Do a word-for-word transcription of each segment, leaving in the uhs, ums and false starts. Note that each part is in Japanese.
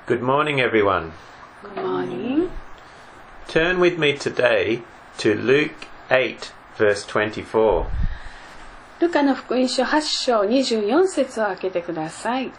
Good morning, everyone. Good morning. Turn with me today to Luke eight, verse twenty-four. ルカの福音書はち章にじゅうよん節を開けてください。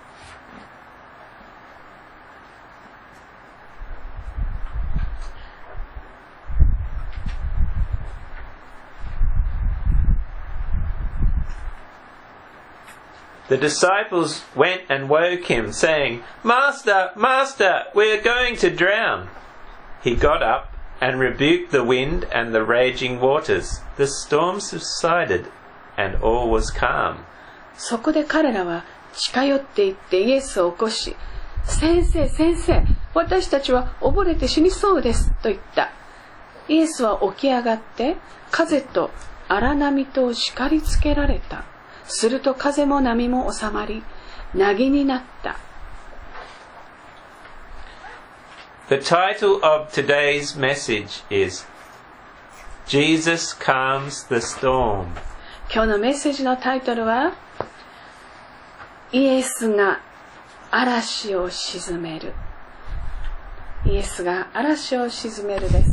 The disciples went and woke him, saying, Master, Master, we are going to drown. He got up and rebuked the wind and the raging waters. The storm subsided, and all was calm. そこで彼らは近寄っていってイエスを起こし、先生、先生、私たちは溺れて死にそうですと言った。イエスは起き上がって風と荒波と叱りつけられた。すると風も波も収まり、凪になった。 The title of today's message is Jesus Calms the Storm. 今日のメッセージのタイトルは、イエスが嵐を鎮める。イエスが嵐を鎮めるです。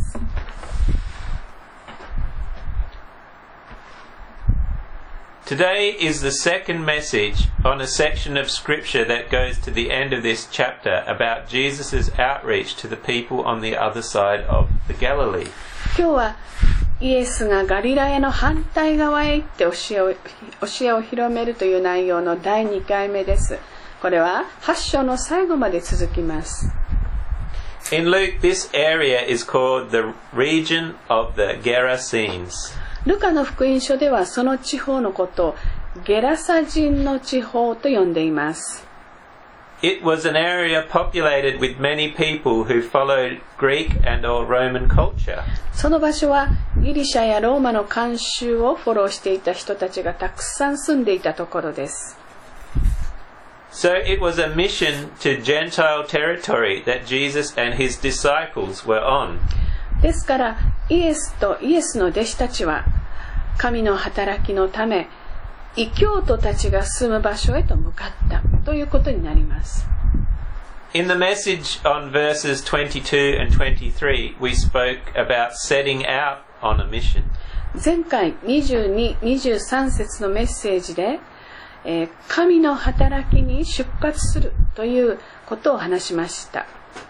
Today is the second message on a section of scripture that goes to the end of this chapter about Jesus' outreach to the people on the other side of the Galilee. 今日はイエスがガリラヤの反対側へ行って教えを、教えを広めるという内容のだいにかいめです。これははち章の最後まで続きます。 In Luke, this area is called the region of the Gerasenes. ルカの福音書ではその地方のことをゲラサ人の地方と呼んでいます。 It was an area populated with many people who followed Greek and or Roman culture. その場所はギリシャやローマの慣習をフォローしていた人たちがたくさん住んでいたところです。 So it was a mission to Gentile territory that Jesus and his disciples were on. ですからイエスとイエスの弟子たちは神の働きのため異教徒たちが住む場所へと向かったということになります。 In the message on verses twenty-two and twenty-three, we spoke about setting out on a mission. 前回にじゅうに、にじゅうさん節のメッセージで、えー、神の働きに出発するということを話しました。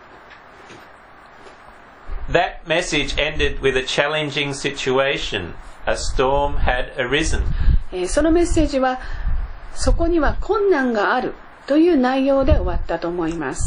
That message ended with a challenging situation. A storm had arisen. えー、そのメッセージはそこには困難があるという内容で終わったと思います。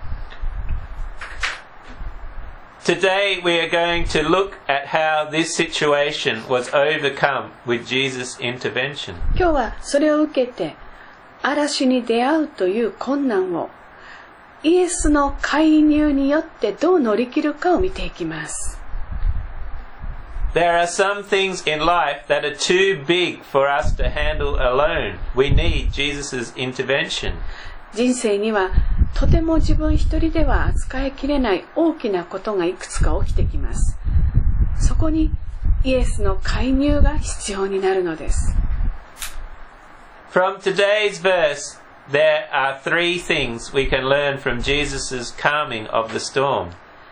Today we are going to look at how this situation was overcome with Jesus' intervention. 今日はそれを受けて嵐に出会うという困難をイエスの介入によってどう乗り切るかを見ていきます。 There are some things in life that are too big for us to handle alone. We need Jesus' intervention. 人生にはとても自分一人では扱いきれない大きなことがいくつか起きてきます。そこにイエスの介入が必要になるのです。 From today's verse, there are three things we can learn from Jesus' calming of the storm.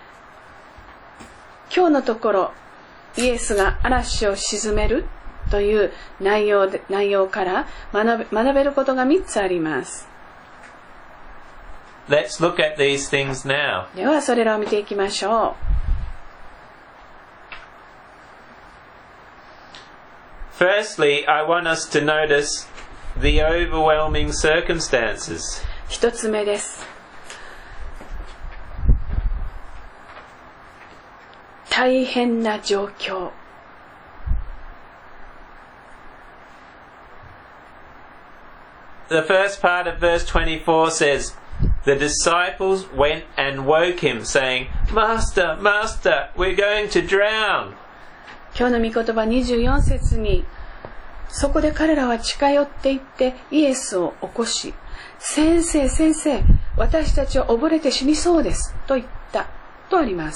今日のところイエスが嵐を鎮めるという内容で、内容から学べ、学べることがみっつあります。 Let's look at these things now. ではそれらを見ていきましょう。Firstly, I want us to notice the overwhelming circumstances. 一つ目です。大変な状況。 The first part of verse twenty-four says, The disciples went and woke him, saying, Master, Master, we're going to drown. 今日の御言葉にじゅうよん節に、そこで彼らは近寄っていってイエスを起こし、先生、先生、私たちは溺れて死にそうですと言ったとあります。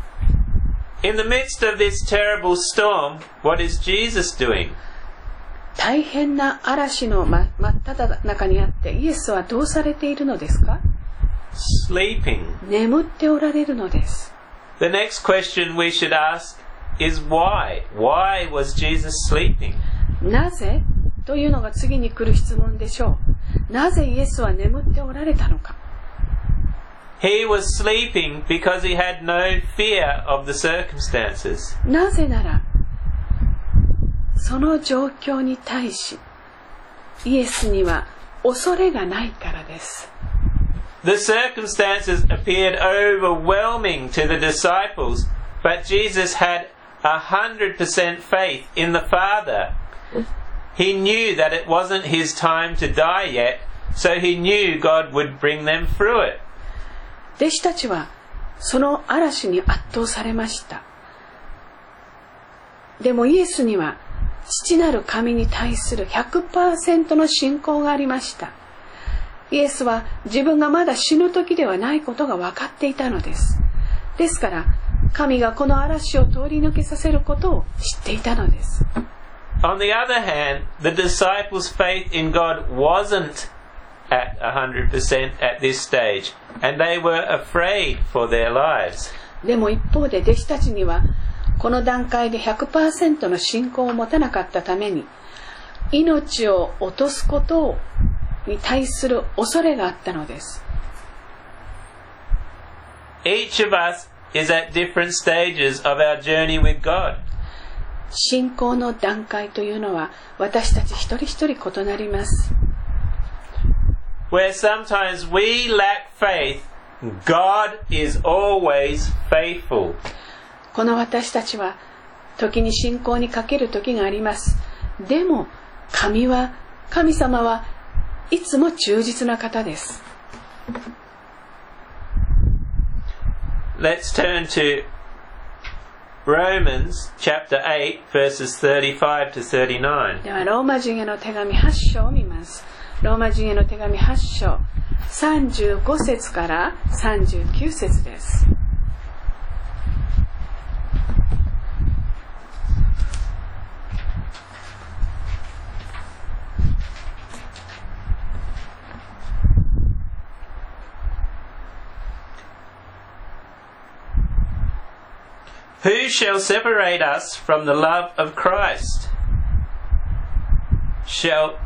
In the midst of this terrible storm, what is Jesus doing? 大変な嵐の真っ只中にあってイエスはどうされているのですか？ Sleeping. 眠っておられるのです。 The next question we should ask is why? Why was Jesus sleeping? なぜというのが次に来る質問でしょう。なぜイエスは眠っておられたのか。 He was sleeping because he had no fear of the circumstances. なぜならその状況に対しイエスには恐れがないからです。 The circumstances appeared overwhelming to the disciples, but Jesus had a hundred percent faith in the Father. He knew that it wasn't his time to die yet, so he knew God would bring them through it. 弟子たちはその嵐に圧倒されました。でもイエスには父なる神に対する ひゃくパーセント の信仰がありました。イエスは自分がまだ死ぬ時ではないことが分かっていたのです。ですから神がこの嵐を通り抜けさせることを知っていたのです。 On the other hand, the disciples' faith in God wasn't at one hundred percent at this stage, and they were afraid for their lives. でも一方で弟子たちにはこの段階で ひゃくパーセント の信仰を持たなかったために命を落とすことに対する恐れがあったのです。 Each of us is at different stages of our journey with God. 信仰の段階というのは私たち一人一人異なります。 Where sometimes we lack faith, God is always faithful. この私たちは時に信仰に欠ける時があります。でも神は神様はいつも忠実な方です。 Let's turn to Romans chapter eight verses thirty-five to thirty-nine. ではローマ人への手紙はち章を見ます。ローマ人への手紙はち章さんじゅうご節からさんじゅうきゅう節です。 Who shall separate us from the love of Christ? Shall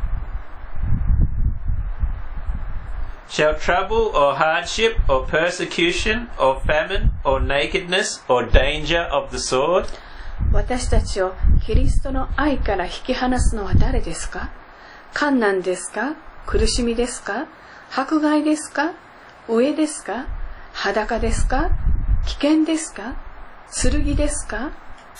Shall trouble or hardship or persecution or famine or nakedness or danger of the sword? 私たちをキリストの愛から引き離すのは誰ですか？患難ですか？苦しみですか？迫害ですか？飢えですか？裸ですか？危険ですか？剣ですか？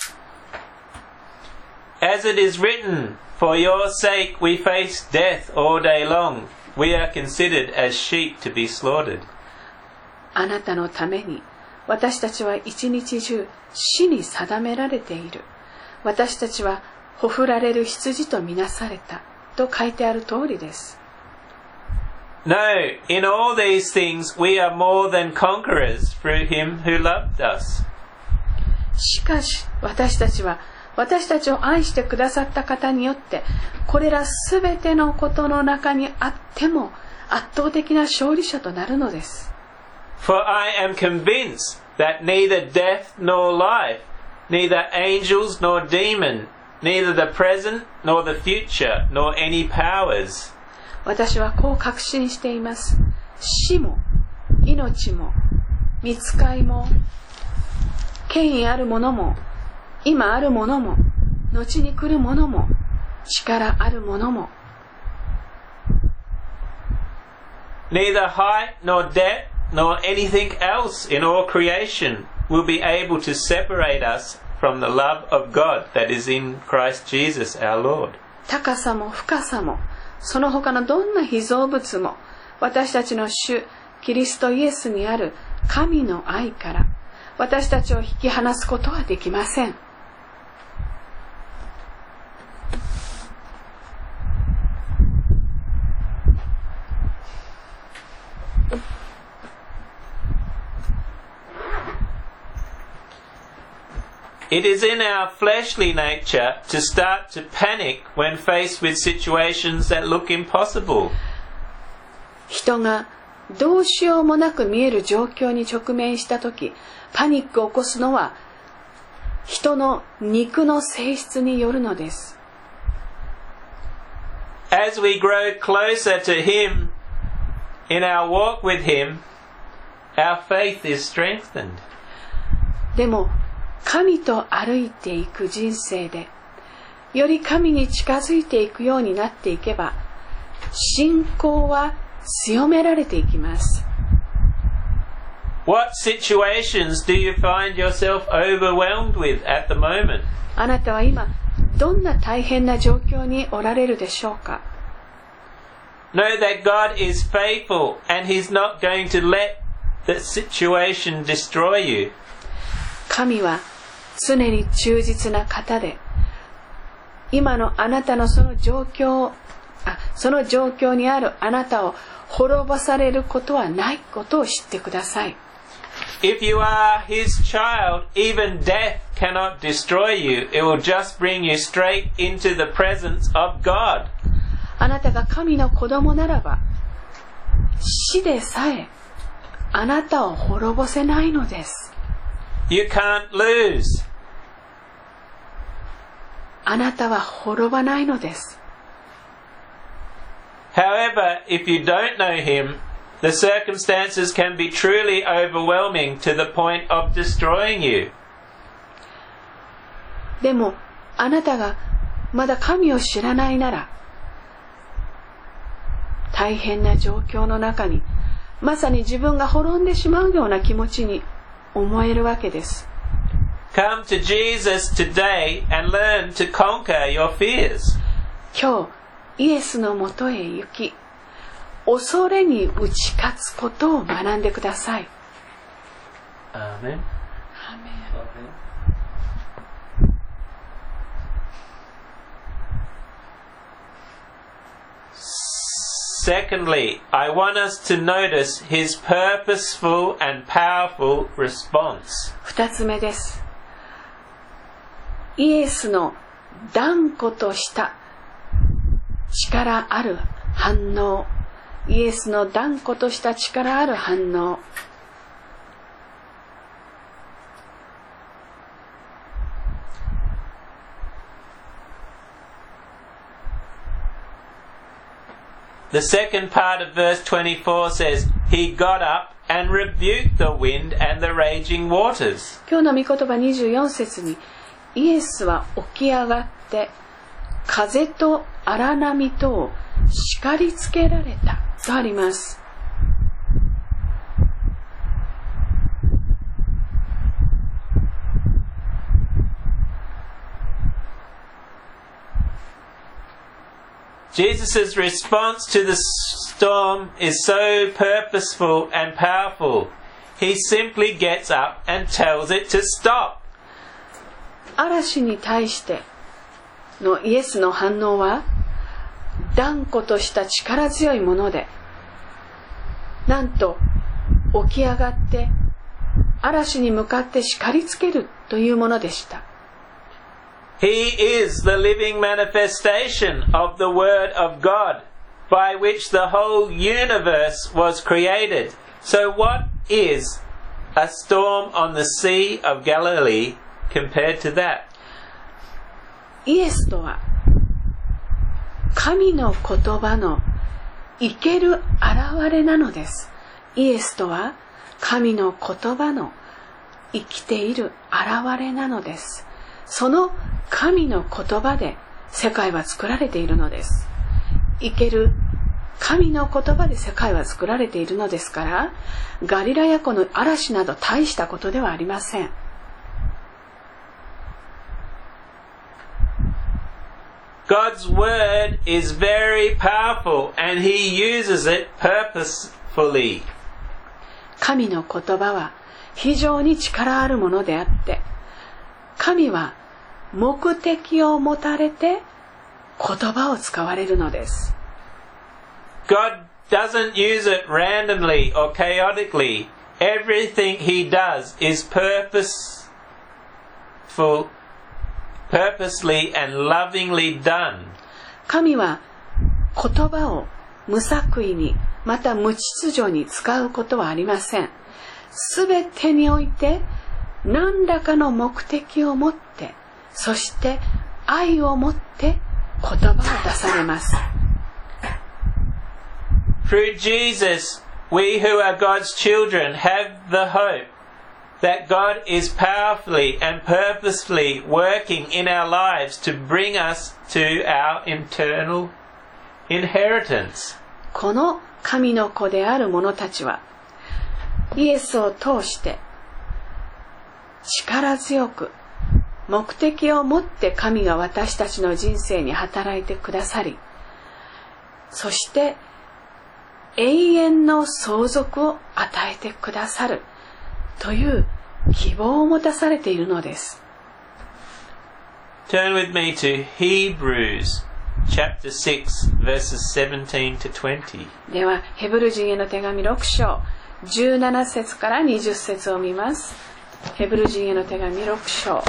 As it is written, for your sake we face death all day long. We are considered as sheep to be slaughtered. あなたのために私たちは一日中死に定められている。私たちはほふられる羊とみなされたと書いてある通りです。 No, in all these things we are more than conquerors through him who loved us. しかし私たちは私たちを愛してくださった方によってこれらすべてのことの中にあっても圧倒的な勝利者となるのです。 For I am convinced that neither death nor life, neither angels nor demon, neither the present nor the future, nor any powers. 私はこう確信しています。死も命も御使いも権威あるものも今あるものも後に来るものも力あるものも Neither height nor depth nor anything else in all creation will be able to separate us from the love of God that is in Christ Jesus our Lord. 高さも深さもその他のどんな被造物も私たちの主キリストイエスにある神の愛から私たちを引き離すことはできません。 It is in our fleshly nature to start to panic when faced with situations that look impossible. 人がどうしようもなく見える状況に直面したとき、パニックを起こすのは人の肉の性質によるのです。 As we grow closer to Him in our walk with Him, our faith is strengthened. でも神と歩いていく人生でより神に近づいていくようになっていけば、信仰は強められていきます。 What situations do you find yourself overwhelmed with at the moment? あなたは今どんな大変な状況におられるでしょうか。 Know that God is faithful and He's not going to let the situation destroy you. 神は常に忠実な方で、今のあなたのその状況、あ、その状況にあるあなたを滅ぼされることはないことを知ってください。 If you are His child, even death cannot destroy you. It will just bring you straight into the presence of God. あなたが神の子供ならば、死でさえあなたを滅ぼせないのです。 You can't lose. あなたは滅ばないのです。 However, if you don't know Him, the circumstances can be truly overwhelming to the point of destroying you. でもあなたがまだ神を知らないなら、大変な状況の中にまさに自分が滅んでしまうような気持ちに思えるわけです。 Come to Jesus today and learn to conquer your fears. 今日イエスのもとへ行き、恐れに打ち勝つことを学んでください。 アーメン。Secondly, I want us to notice His purposeful and powerful response. 二つ目です。イエスの断固とした力ある反応。イエスの断固とした力ある反応。 The second part of verse twenty-four says, He got up and rebuked the wind and the raging waters. 今日の御言葉にじゅうよん節に、イエスは起き上がって風と荒波とを叱りつけられたとあります。 Jesus' response to the storm is so purposeful and powerful. He simply gets up and tells it to stop. 嵐に対してのイエスの反応は断固とした力強いもので、なんと起き上がって嵐に向かって叱りつけるというものでした。 He is the living manifestation of the Word of God, by which the whole universe was created. So what is a storm on the Sea of Galilee compared to that? イエスとは神の言葉の生ける現れなのです。イエスとは神の言葉の生きている現れなのです。その神の言葉で世界は作られているのです。生ける神の言葉で世界は作られているのですから、ガリラヤ湖の嵐など大したことではありません。 God's word is very powerful and He uses it purposefully. 神の言葉は非常に力あるものであって、神は目的を持たれて言葉を使われるのです。 God doesn't use it randomly or chaotically. Everything He does is purposefully purposeful, purposely and lovingly done. 神は言葉を無作為にまた無秩序に使うことはありません。すべてにおいて何らかの目的を持って、そして愛を持って言葉を出されます。 Through Jesus, we who are God's children have the hope that God is powerfully and purposefully working in our lives to bring us to our eternal inheritance. この神の子である者たちは、イエスを通して力強く目的を持って神が私たちの人生に働いてくださり、そして永遠の相続を与えてくださるという希望を持たされているのです。 Turn with me to Hebrews chapter six verses seventeen to twenty. ではヘブル人への手紙ろく章じゅうなな節からにじゅう節を見ます。ヘブル人への手紙ろく章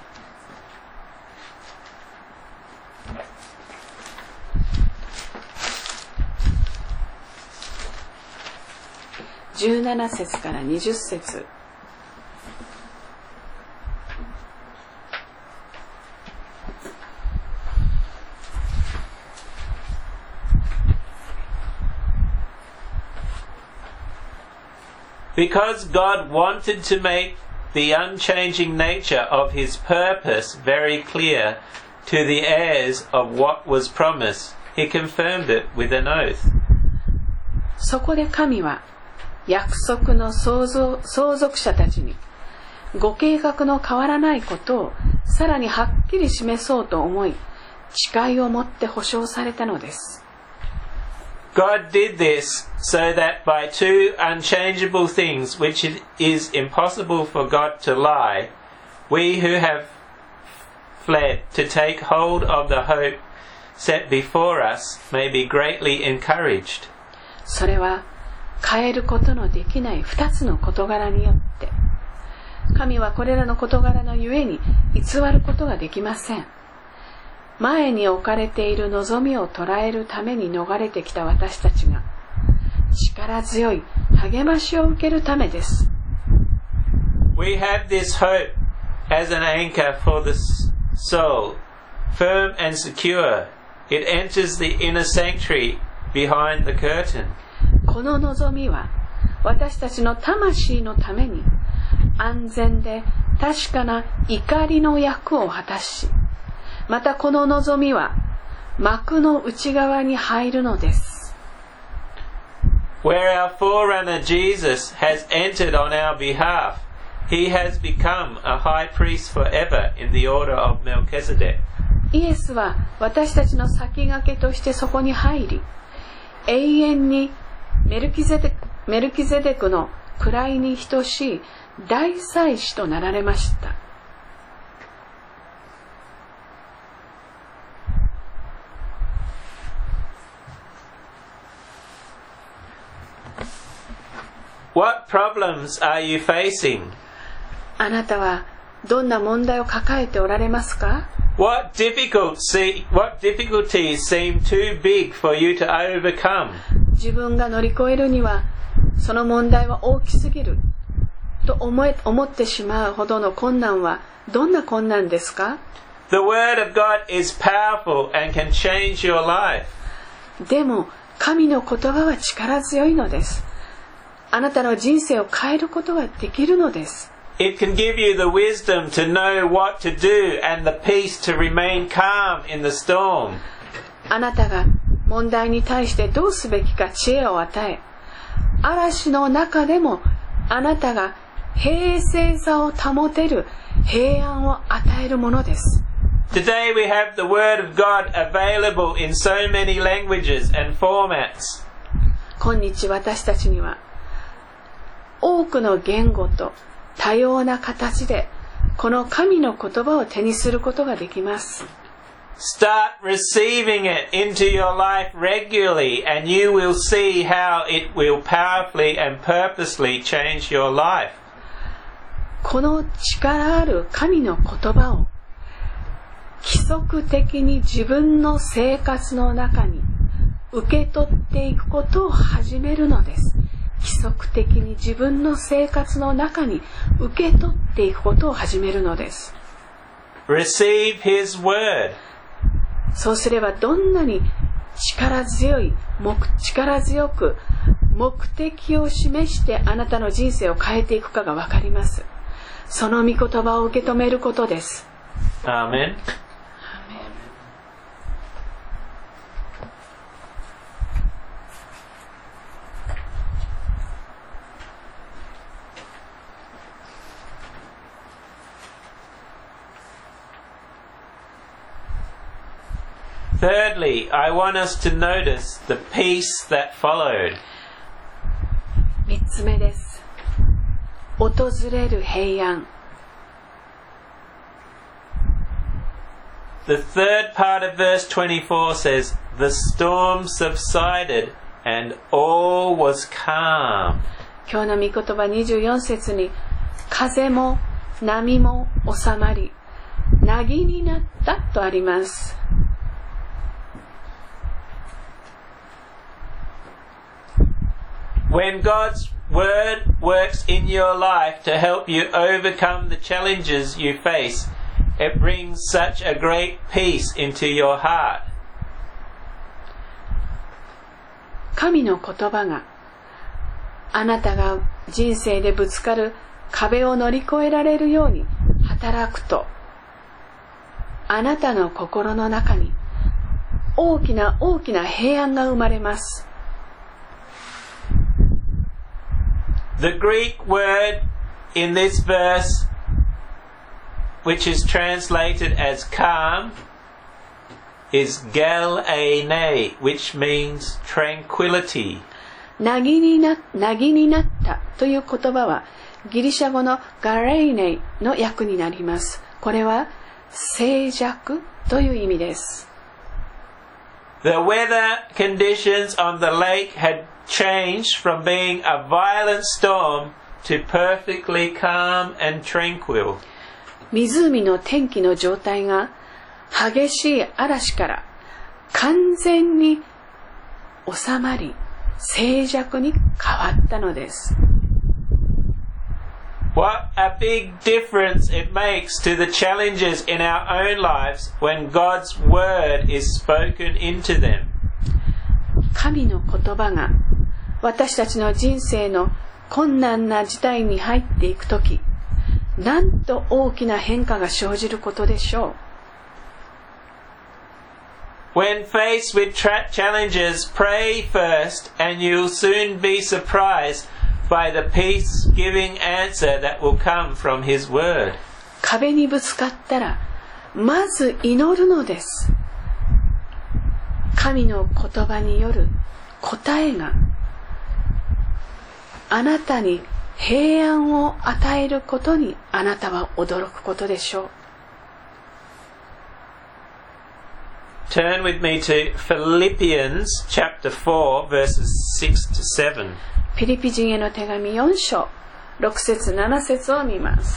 じゅうなな節からにじゅう節。 Because God wanted to make the unchanging nature of His purpose very clear to the heirs of what was promised, He confirmed it with an oath. そこで神は約束の相続、相続者たちにご計画の変わらないことをさらにはっきり示そうと思い、誓いを持って保証されたのです。 God did this so that by two unchangeable things which it is impossible for God to lie, we who have fled to take hold of the hope set before us may be greatly encouraged. それは変えることのできない二つの事柄によって、神はこれらの事柄のゆえに偽ることができません。前に置かれている望みを捉えるために逃れてきた私たちが力強い励ましを受けるためです。 We have this hope as an anchor for the soul, firm and secure. It enters the inner sanctuary behind the curtain. この望みは私たちの魂のために安全で確かな怒りの役を果たし、またこの望みは幕の内側に入るのです。 Where our forerunner Jesus has entered on our behalf, he has become a high priest forever in the order of Melchizedek. イエスは私たちの先駆けとしてそこに入り、永遠にメルキゼデク、メルキゼデクの位に等しい大祭司となられました。 What problems are you facing? あなたはどんな問題を抱えておられますか？ What difficulties, what difficulties seem too big for you to overcome? 自分が乗り越えるにはその問題は大きすぎると思え、思ってしまうほどの困難はどんな困難ですか？ The word of God is powerful and can change your life. でも神の言葉は力強いのです。あなたの人生を変えることができるのです。 It can give you the wisdom to know what to do and the peace to remain calm in the storm. あなたが問題に対してどうすべきか知恵を与え、嵐の中でもあなたが平静さを保てる平安を与えるものです。 Today we have the word of God available in so many languages and formats. 今日私たちには多くの言語と多様な形でこの神の言葉を手にすることができます。 Start receiving it into your life regularly and you will see how it will powerfully and purposely change your life. この力ある神の言葉を規則的に自分の生活の中に受け取っていくことを始めるのです。規則的に自分の生活の中に受け取っていくことを始めるのです。 Receive His word. そうすればどんなに力強い、力強く目的を示してあなたの人生を変えていくかがわかります。その御言葉を受け止めることです。 アーメン。Thirdly, I want us to notice the peace that followed. 三つ目です。訪れる平安。 The third part of verse twenty-four says, The storm subsided and all was calm. 今日の御言葉にじゅうよん節に、風も波も収まり、凪になったとあります。 When God's word works in your life to help you overcome the challenges you face, it brings such a great peace into your heart. 神の言葉があなたが人生でぶつかる壁を乗り越えられるように働くと、あなたの心の中に大きな大きな平安が生まれます。 The Greek word in this verse, which is translated as calm, is galeine, which means tranquility. なぎにな、なぎになったという言葉はギリシャ語のガレイネの訳になります。これは静寂という意味です。 The weather conditions on the lake had changed from being a violent storm to perfectly calm and tranquil. 湖の天気の状態が激しい嵐から完全に収まり静寂に変わったのです。 What a big difference it makes to the challenges in our own lives when God's word is spoken into them. 神の言葉が私たちの人生の困難な事態に入っていくとき、なんと大きな変化が生じることでしょう。When faced with tra- challenges, pray first and you'll soon be surprised by the peace-giving answer that will come from His word. 壁にぶつかったら、まず祈るのです。神の言葉による答えがあなたに平安を与えることにあなたは驚くことでしょう。 Turn with me to Philippians chapter four verses six to seven. フィリピ人への手紙よん章ろく節なな節を見ます。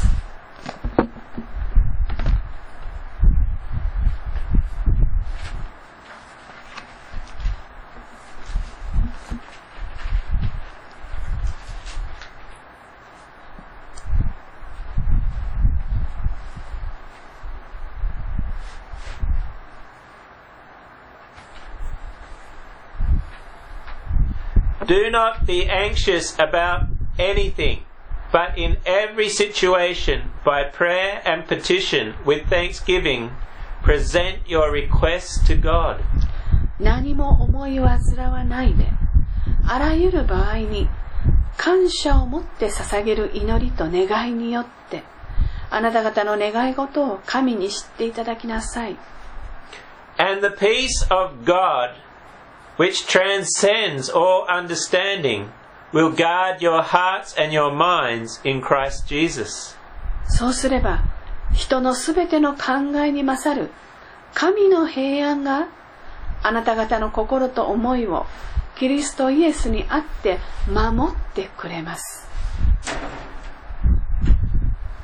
Do not be anxious about anything, but in every situation, by prayer and petition, with thanksgiving, present your requests to God. 何も思い煩わないで、あらゆる場合に感謝を持って捧げる祈りと願いによって、あなた方の願い事を神に知っていただきなさい。 And the peace of God, which transcends all understanding, will guard your hearts and your minds in Christ Jesus. そうすれば、人のすべての考えに勝る神の平安があなた方の心と思いをキリストイエスにあって守ってくれます。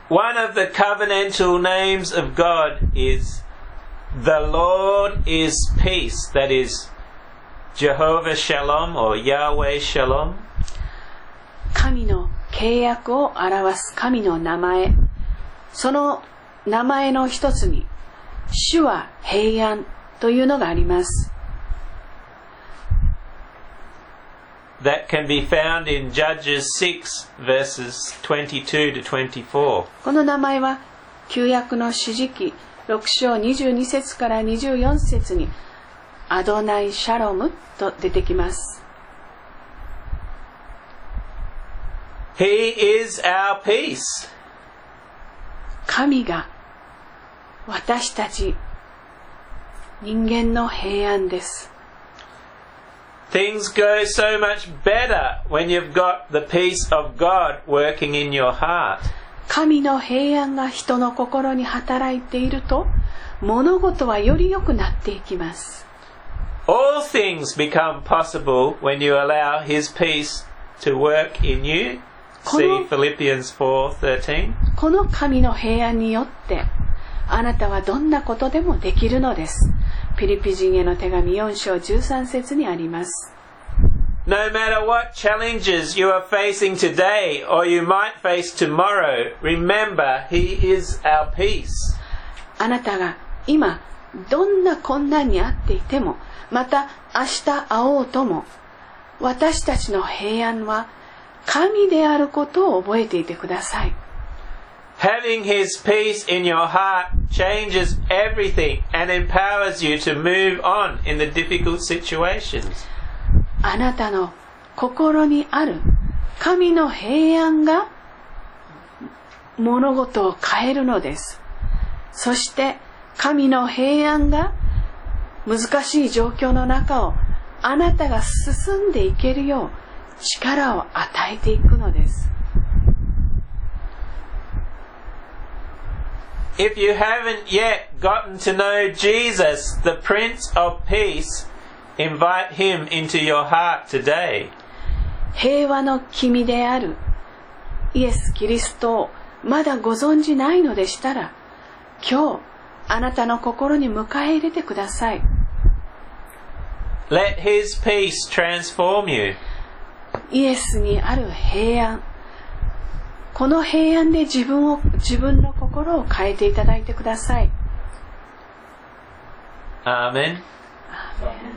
One of the covenantal names of God is the Lord is peace. That is Jehovah Shalom or Yahweh Shalom. 神の契約を表す神の名前。その名前の一つに、主は平安というのがあります。 That can be found in Judges six verses twenty-two to twenty-four. この名前は旧約の詩記ろく章にじゅうに節からにじゅうよん節にアドナイシャロムと出てきます。 He is our peace. 神が私たち人間の平安です。 Things go so much better when you've got the peace of God working in your heart. 神の平安が人の心に働いていると、物事はより良くなっていきます。 All things become possible when you allow His peace to work in you. See Philippians four thirteen. この神の平安によって、あなたはどんなことでもできるのです。ピリピ人への手紙よん章じゅうさん節にあります。 No matter what challenges you are facing today or you might face tomorrow, remember He is our peace. あなたが今どんな困難にあっていても、また明日会おうとも、私たちの平安は神であることを覚えていてください。 Having His peace in your heart changes everything and empowers you to move on in the difficult situations. あなたの心にある神の平安が物事を変えるのです。そして神の平安が難しい状況の中をあなたが進んでいけるよう力を与えていくのです。 If you haven't yet gotten to know Jesus, the Prince of Peace, invite Him into your heart today. 平和の君であるイエス・キリストをまだご存じないのでしたら、今日あなたの心に迎え入れてください。 Let His peace transform you. イエスにある平安、この平安で自分を、自分の心を変えていただいてください。 Amen. Amen.